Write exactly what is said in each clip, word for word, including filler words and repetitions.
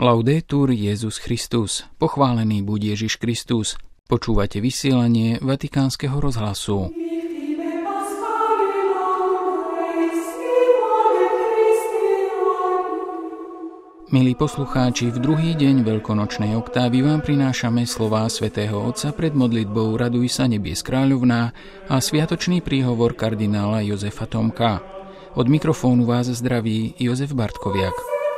Laudetur Jesus Christus, pochválený buď Ježiš Kristus. Počúvate vysielanie Vatikánskeho rozhlasu. Milí poslucháči, v druhý deň veľkonočnej oktávy vám prinášame slová svätého Otca pred modlitbou Raduj sa nebies kráľovná a sviatočný príhovor kardinála Jozefa Tomka. Od mikrofónu vás zdraví Jozef Bartkoviak.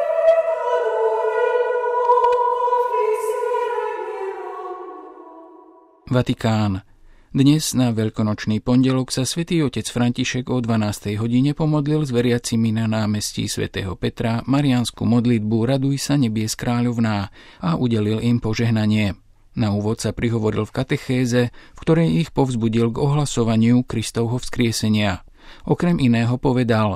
Vatikán. Dnes na veľkonočný pondelok sa svätý otec František o dvanástej hodine pomodlil s veriacimi na námestí svätého Petra mariánsku modlitbu Raduj sa nebies kráľovná a udelil im požehnanie. Na úvod sa prihovoril v katechéze, v ktorej ich povzbudil k ohlasovaniu Kristovho vzkriesenia. Okrem iného povedal: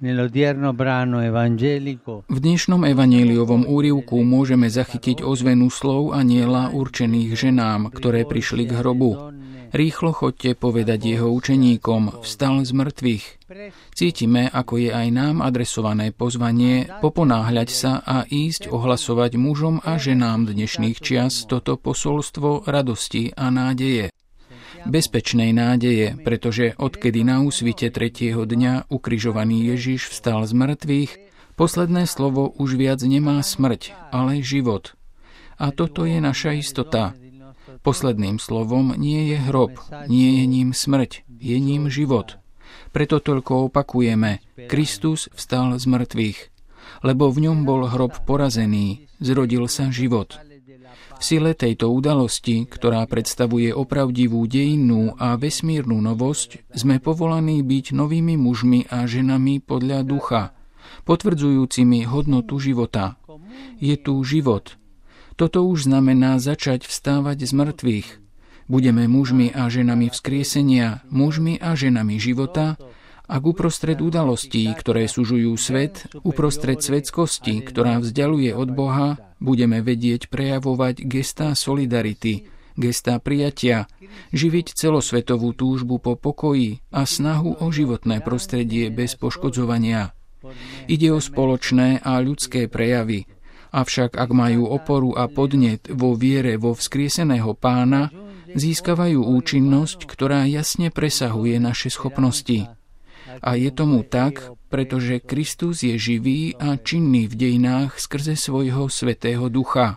V dnešnom evanjeliovom úryvku môžeme zachytiť ozvenu slov anjela určených ženám, ktoré prišli k hrobu. Rýchlo choďte povedať jeho učeníkom, vstal z mŕtvych. Cítime, ako je aj nám adresované pozvanie poponáhľať sa a ísť ohlasovať mužom a ženám dnešných čias toto posolstvo radosti a nádeje. Bezpečnej nádeje, pretože odkedy na úsvite tretieho dňa ukrižovaný Ježiš vstal z mŕtvych, posledné slovo už viac nemá smrť, ale život. A toto je naša istota. Posledným slovom nie je hrob, nie je ním smrť, je ním život. Preto toľko opakujeme, Kristus vstal z mŕtvych, lebo v ňom bol hrob porazený, zrodil sa život. V sile tejto udalosti, ktorá predstavuje opravdivú dejinnú a vesmírnu novosť, sme povolaní byť novými mužmi a ženami podľa ducha, potvrdzujúcimi hodnotu života. Je tu život. Toto už znamená začať vstávať z mŕtvych. Budeme mužmi a ženami vzkriesenia, mužmi a ženami života, ak uprostred udalostí, ktoré sužujú svet, uprostred svetskosti, ktorá vzdialuje od Boha, budeme vedieť prejavovať gestá solidarity, gestá prijatia, živiť celosvetovú túžbu po pokoji a snahu o životné prostredie bez poškodzovania. Ide o spoločné a ľudské prejavy, avšak ak majú oporu a podnet vo viere vo vzkrieseného Pána, získavajú účinnosť, ktorá jasne presahuje naše schopnosti. A je tomu tak, pretože Kristus je živý a činný v dejinách skrze svojho svätého ducha.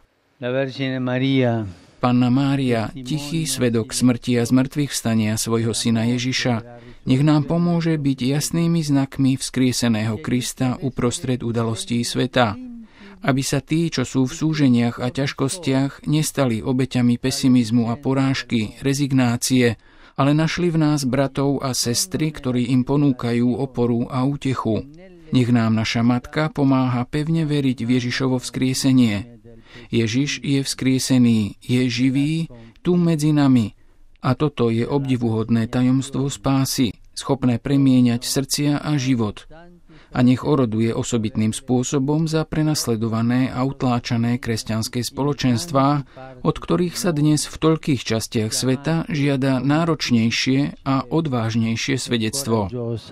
Panna Mária, tichý svedok smrti a zmrtvých vstania svojho syna Ježiša, nech nám pomôže byť jasnými znakmi vzkrieseného Krista uprostred udalostí sveta. Aby sa tí, čo sú v súženiach a ťažkostiach, nestali obeťami pesimizmu a porážky, rezignácie, ale našli v nás bratov a sestry, ktorí im ponúkajú oporu a útechu. Nech nám naša matka pomáha pevne veriť v Ježišovo vzkriesenie. Ježiš je vzkriesený, je živý, tu medzi nami. A toto je obdivuhodné tajomstvo spásy, schopné premieňať srdcia a život. A nech oroduje osobitným spôsobom za prenasledované a utláčané kresťanské spoločenstvá, od ktorých sa dnes v toľkých častiach sveta žiada náročnejšie a odvážnejšie svedectvo.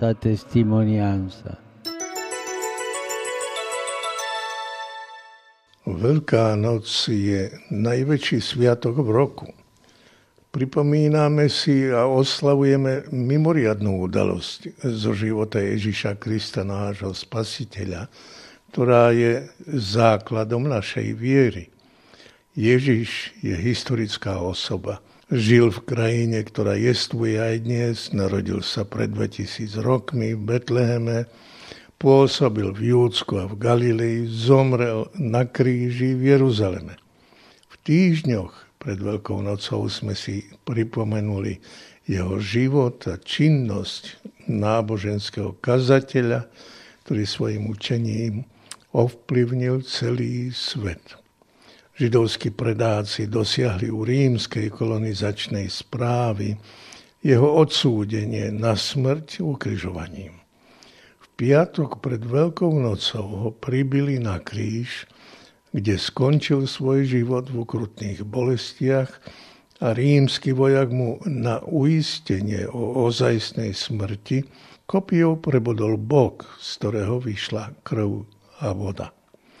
Veľká noc je najväčší sviatok v roku. Pripomíname si a oslavujeme mimoriadnu udalosť zo života Ježiša Krista, nášho Spasiteľa, ktorá je základom našej viery. Ježiš je historická osoba. Žil v krajine, ktorá jestvuje aj dnes, narodil sa pred dvetisíc rokmi v Betleheme, pôsobil v Júdsku a v Galilei, zomrel na kríži v Jeruzaleme. V týždňoch pred Veľkou nocou sme si pripomenuli jeho život a činnosť náboženského kazateľa, ktorý svojim učením ovplyvnil celý svet. Židovskí predáci dosiahli u rímskej kolonizačnej správy jeho odsúdenie na smrť ukrižovaním. V piatok pred Veľkou nocou ho pribili na kríž, kde skončil svoj život v ukrutných bolestiach a rímsky vojak mu na uistenie o ozajstnej smrti kopijou prebodol bok, z ktorého vyšla krv a voda.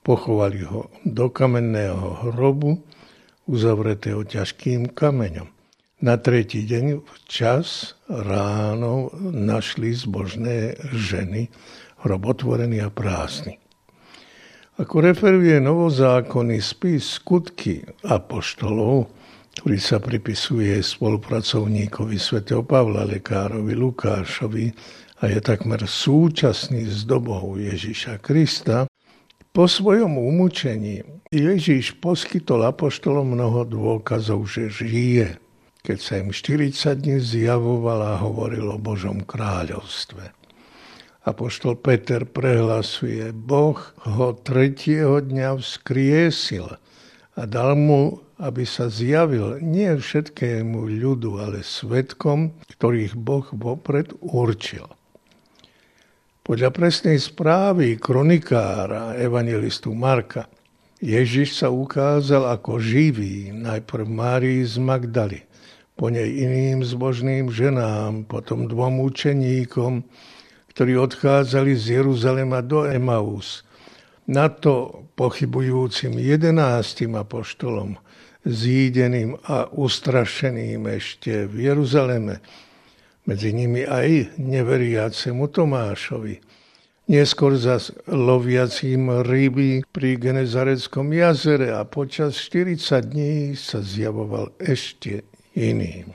Pochovali ho do kamenného hrobu, uzavretého ťažkým kameňom. Na tretí deň včas ráno našli zbožné ženy hrob otvorený a prázdny. Ako referuje novozákonný spis Skutky apoštolov, ktorý sa pripisuje spolupracovníkovi svätého Pavla, lekárovi Lukášovi a je takmer súčasný s dobou Ježiša Krista, po svojom umúčení Ježiš poskytol apoštolom mnoho dôkazov, že žije, keď sa im štyridsať dní zjavoval a hovoril o Božom kráľovstve. Apoštol Peter prehlasuje, Boh ho tretieho dňa vzkriesil a dal mu, aby sa zjavil nie všetkému ľudu, ale svedkom, ktorých Boh vopred určil. Podľa presnej správy kronikára evangelistu Marka, Ježiš sa ukázal ako živý najprv Márii z Magdaly, po nej iným zbožným ženám, potom dvom učeníkom, ktorí odchádzali z Jeruzalema do Emaus, na to pochybujúcim jedenástim apoštolom, zídeným a ustrašeným ešte v Jeruzaleme, medzi nimi aj neveriacemu Tomášovi, neskôr zas loviacím ryby pri Genezareckom jazere a počas štyridsať dní sa zjavoval ešte iným.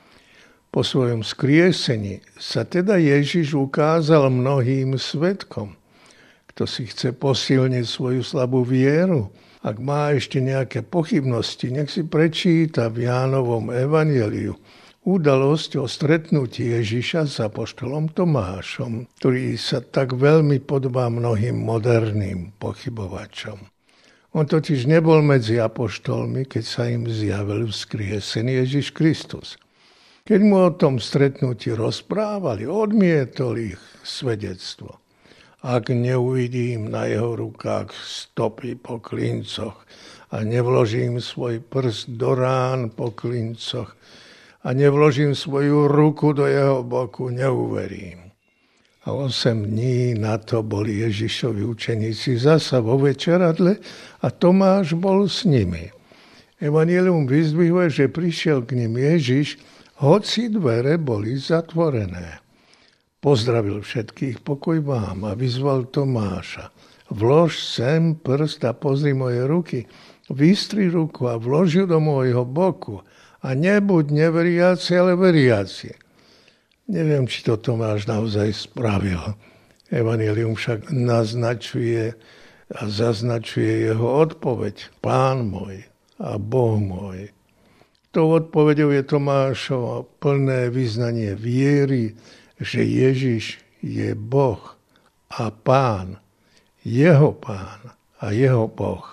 Po svojom skriesení sa teda Ježiš ukázal mnohým svedkom. Kto si chce posilniť svoju slabú vieru, ak má ešte nejaké pochybnosti, nech si prečíta v Jánovom evanjeliu udalosť o stretnutí Ježiša s apoštolom Tomášom, ktorý sa tak veľmi podobá mnohým moderným pochybovačom. On totiž nebol medzi apoštolmi, keď sa im zjavil vzkriesený Ježiš Kristus. Keď mu o tom stretnutí rozprávali, odmietol ich svedectvo. Ak neuvidím na jeho rukách stopy po klincoch a nevložím svoj prst do rán po klincoch a nevložím svoju ruku do jeho boku, neuverím. A osem dní na to boli Ježišovi učeníci zasa vo večeradle a Tomáš bol s nimi. Evangelium vyzdvihuje, že prišiel k nim Ježiš, hoci dvere boli zatvorené. Pozdravil všetkých, pokoj vám, a vyzval Tomáša. Vlož sem prst a pozri moje ruky, vystri ruku a vlož ju do môjho boku a nebuď neveriaci, ale veriaci. Neviem, či to Tomáš naozaj spravil. Evangelium však naznačuje a zaznačuje jeho odpoveď. Pán môj a Boh môj. Tou odpoveďou je Tomášovo plné vyznanie viery, že Ježiš je Boh a Pán, jeho Pán a jeho Boh.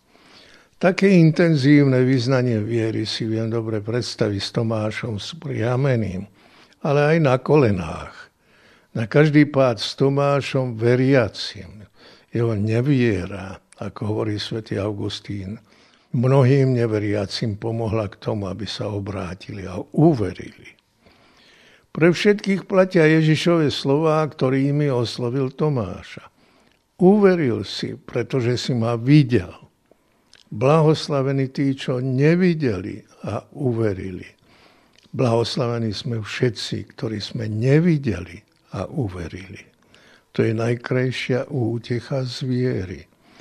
Také intenzívne vyznanie viery si viem dobre predstaviť s Tomášom spriameným, ale aj na kolenách. Na každý pád s Tomášom veriacim. Jeho neviera, ako hovorí svätý Augustín, mnohým neveriacim pomohla k tomu, aby sa obrátili a uverili. Pre všetkých platia Ježišove slová, ktorými oslovil Tomáša. Uveril si, pretože si ma videl. Blahoslavení tí, čo nevideli a uverili. Blahoslavení sme všetci, ktorí sme nevideli a uverili. To je najkrajšia útecha z viery.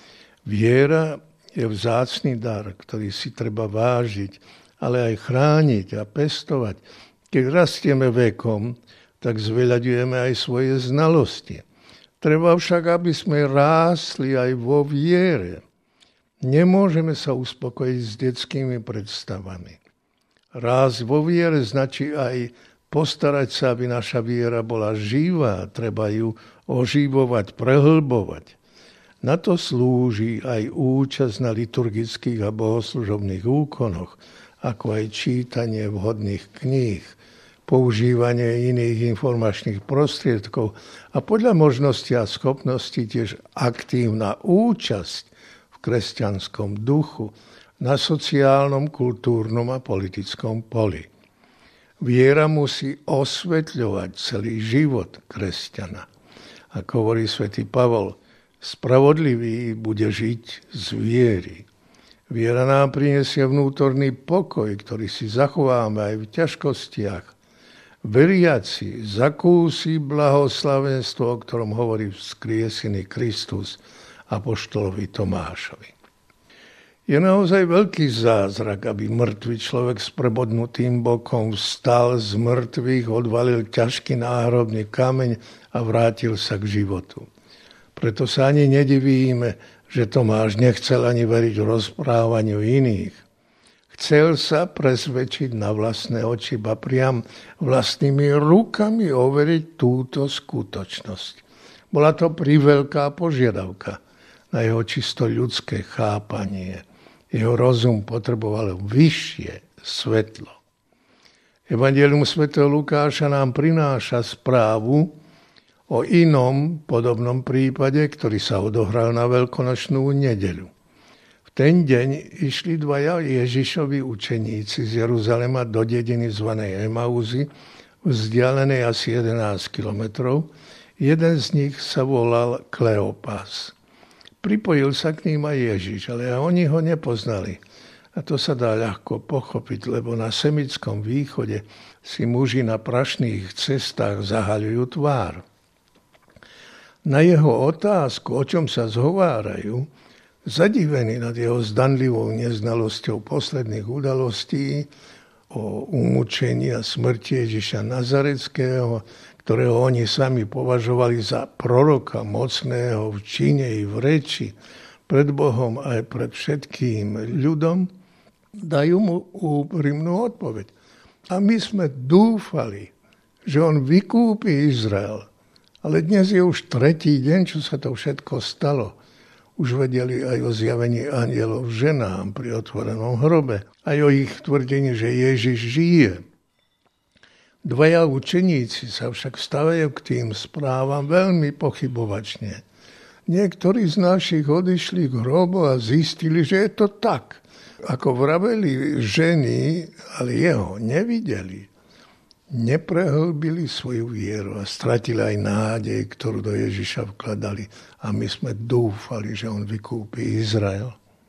Viera je vzácny dar, ktorý si treba vážiť, ale aj chrániť a pestovať. Keď rastieme vekom, tak zveľaďujeme aj svoje znalosti. Treba však, aby sme rásli aj vo viere. Nemôžeme sa uspokojiť s detskými predstavami. Rásť vo viere značí aj postarať sa, aby naša viera bola živá. Treba ju oživovať, prehlbovať. Na to slúži aj účasť na liturgických a bohoslužobných úkonoch, ako aj čítanie vhodných kníh, používanie iných informačných prostriedkov a podľa možnosti a schopnosti tiež aktívna účasť v kresťanskom duchu na sociálnom, kultúrnom a politickom poli. Viera musí osvetľovať celý život kresťana. Ako hovorí svätý Pavol, Spravodlivý bude žiť z viery. Viera nám prinesie vnútorný pokoj, ktorý si zachováme aj v ťažkostiach. Veriaci zakúsi blahoslavenstvo, o ktorom hovorí vzkriesený Kristus apoštolovi Tomášovi. Je naozaj veľký zázrak, aby mŕtvý človek s prebodnutým bokom vstal z mŕtvych, odvalil ťažký náhrobný kameň a vrátil sa k životu. Preto sa ani nedivíme, že Tomáš nechcel ani veriť rozprávaniu iných. Chcel sa presvedčiť na vlastné oči, ba priam vlastnými rukami overiť túto skutočnosť. Bola to priveľká požiadavka na jeho čisto ľudské chápanie. Jeho rozum potreboval vyššie svetlo. Evangelium svätého Lukáša nám prináša správu o inom podobnom prípade, ktorý sa odohral na veľkonočnú nedeľu. V ten deň išli dvaja Ježišovi učeníci z Jeruzalema do dediny zvanej Emauzy, vzdialenej asi jedenásť kilometrov. Jeden z nich sa volal Kleopas. Pripojil sa k ním aj Ježiš, ale oni ho nepoznali. A to sa dá ľahko pochopiť, lebo na semitskom východe si muži na prašných cestách zahaľujú tvár. Na jeho otázku, o čom sa zhovárajú, zadivení nad jeho zdanlivou neznalosťou posledných udalostí o umúčení a smrti Ježiša Nazareckého, ktorého oni sami považovali za proroka mocného v čine i v reči, pred Bohom aj pred všetkým ľudom, dajú mu úprimnú odpoveď. A my sme dúfali, že on vykúpi Izrael. Ale dnes je už tretí deň, čo sa to všetko stalo. Už vedeli aj o zjavení anjelov ženám pri otvorenom hrobe, aj o ich tvrdení, že Ježiš žije. Dvaja učeníci sa však stavajú k tým správam veľmi pochybovačne. Niektorí z našich odišli k hrobu a zistili, že je to tak. Ako vraveli ženy, ale jeho nevideli. Neprehlbili svoju vieru a stratili aj nádej, ktorú do Ježiša vkladali. A my sme dúfali, že on vykúpi Izrael.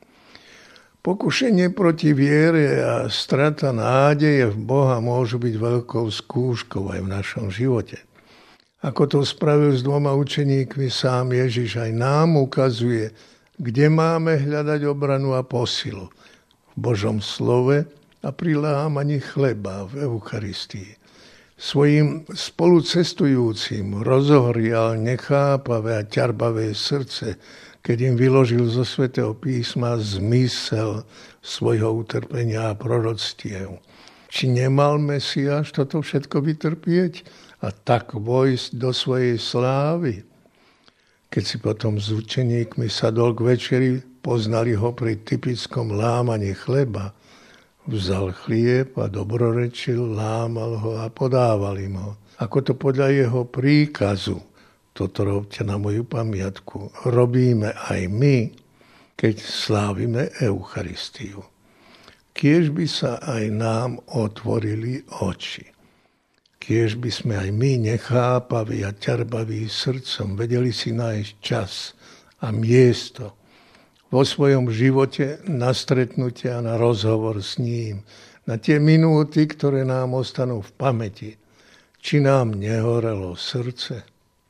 Pokušenie proti viere a strata nádeje v Boha môžu byť veľkou skúškou aj v našom živote. Ako to spravil s dvoma učeníkmi sám Ježiš, aj nám ukazuje, kde máme hľadať obranu a posilu. V Božom slove a pri lámaní chleba v Eucharistii. Svojim spolucestujúcim rozohrial nechápavé a ťarbavé srdce, keď im vyložil zo svätého písma zmysel svojho utrpenia a proroctiev. Či nemal Mesiáš toto všetko vytrpieť a tak vojsť do svojej slávy? Keď si potom s učeníkmi sadol k večeri, poznali ho pri typickom lámaní chleba. Vzal chlieb a dobrorečil, lámal ho a podával im ho. Ako to podľa jeho príkazu, toto robte na moju pamiatku, robíme aj my, keď slávime Eucharistiu. Kiež by sa aj nám otvorili oči. Kiež by sme aj my, nechápaví a ťarbaví srdcom, vedeli si nájsť čas a miesto vo svojom živote na stretnutie a na rozhovor s ním, na tie minúty, ktoré nám ostanú v pamäti. Či nám nehorelo srdce?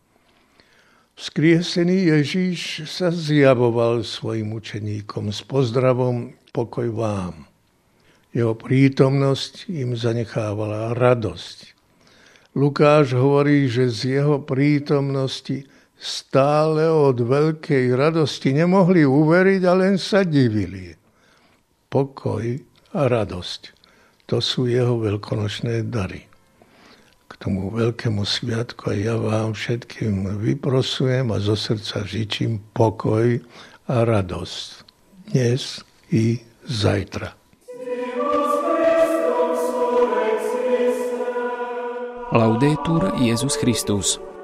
Vzkriesený Ježíš sa zjavoval svojim učeníkom s pozdravom pokoj vám. Jeho prítomnosť im zanechávala radosť. Lukáš hovorí, že z jeho prítomnosti stále od veľkej radosti nemohli uveriť a len sa divili. Pokoj a radosť, to sú jeho veľkonočné dary. K tomu veľkému sviatku aj ja vám všetkým vyprosujem a zo srdca žičím pokoj a radosť. Dnes i zajtra. Laudetur Jesus Christus.